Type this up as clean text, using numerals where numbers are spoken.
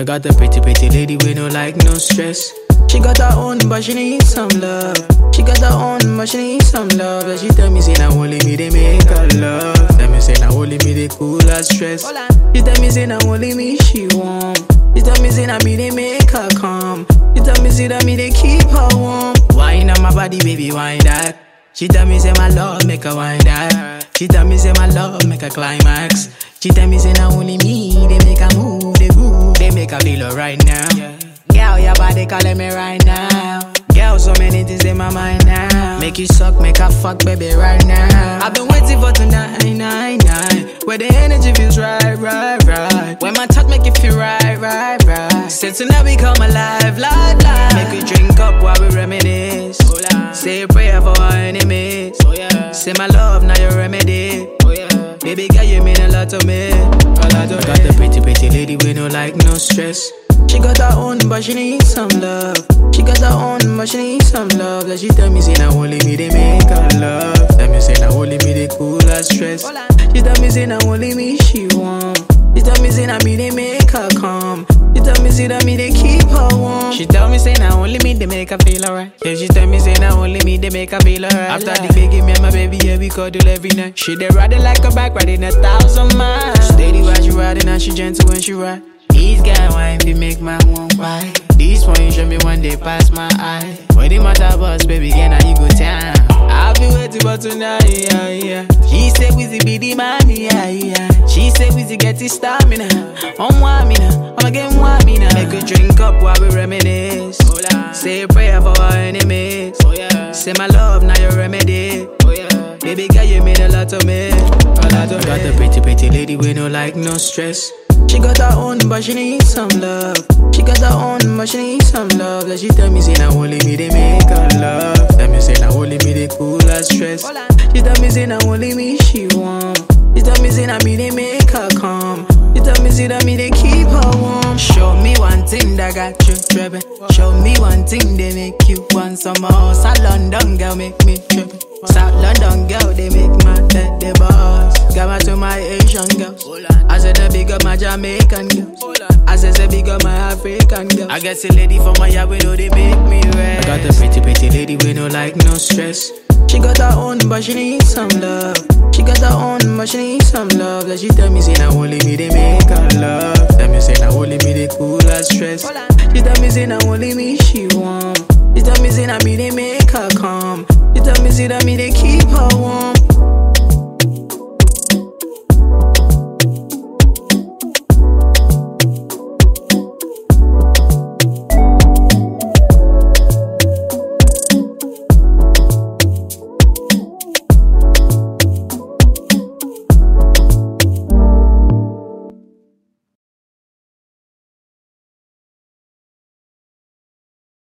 got a pretty, pretty lady with no like, no stress. She got her own, but she needs some love. She got her own, but she needs some love. And she tell me, say, now only me, they make her love. Tell me, say, now only me, they cool her stress. She tell me, say, now only me, she warm. She tell me, say, now me, they make her calm. She tell me, say, that me, they keep her warm. Wine on my body, baby, wine that. She tell me, say, my love, make her wine that. She tell me, say, my love, make her climax. She tell me, say, now only me, they make her move, they groove, they make her feel alright now. Girl, your body calling me right now. Girl, so many things in my mind now. Make you suck, make her fuck, baby, right now. I've been waiting for tonight, where the energy feels right. When my touch make it feel right. Say tonight we come alive. Make we drink up while we reminisce. Say a prayer for our enemies. Say my love, now your remedy. Baby girl, you mean a lot to me. Got the pretty, pretty lady with no like, no stress. She got her own, but she needs some love. She got her own, but she needs some love. Like she tell me, say, now only me, they make her love. Tell me, say, now only me, they cool her stress. She tell me, say, now only me, she warm. She tell me, say, now me, they make her calm. She tell me, say, that me, they keep her warm. She tell me, say, now only me, they make her feel alright. Yeah, she tell me, say, now only me, they make her feel alright. After the big me and my baby, yeah, we cuddle every night. She they riding like a bike, riding 1,000 miles. Steady while she riding and she gentle when she ride. These guys wine fi make my one why. These points show me one day pass my eye. When the matter bus, baby, again now you go town. I've been waiting for tonight, yeah. She say Wizzy be the man, yeah. She say Wizzy get his stamina. Want me now, I'ma get me now. Make a drink up while we reminisce. Say a prayer for our enemies. Say my love, now your remedy. Baby girl, you mean a lot to me. Got the pretty, pretty lady with no like, no stress. She got her own, but she needs some love. She got her own, but she needs some love. Like she tell me, say, now only me, they make her love. Tell me, say, now only me, they cool her stress. She tell me, say, now only me, she warm. She tell me, say, now me, they make her calm. She tell me, say, that me, they keep her warm. Show me one thing that got you tripping. Show me one thing they make you want some more. South London girl make me tripping. South London girl, they make my head the boss. Got my to my Asian girls. I said the big up my Jamaican girls. I said the big up my African girls. I guess a lady from my yard, we know they make me red. I got a pretty, pretty lady with no like, no stress. She got her own, but she needs some love. She got her own, but she needs some love. Like she tell me, say, now only me, they make her love. Tell me, say, now only me, they cool her stress. She tell me, say, now only me, she warm. She tell me, say, now me, they make her calm. She tell me, say, that me, they keep her warm.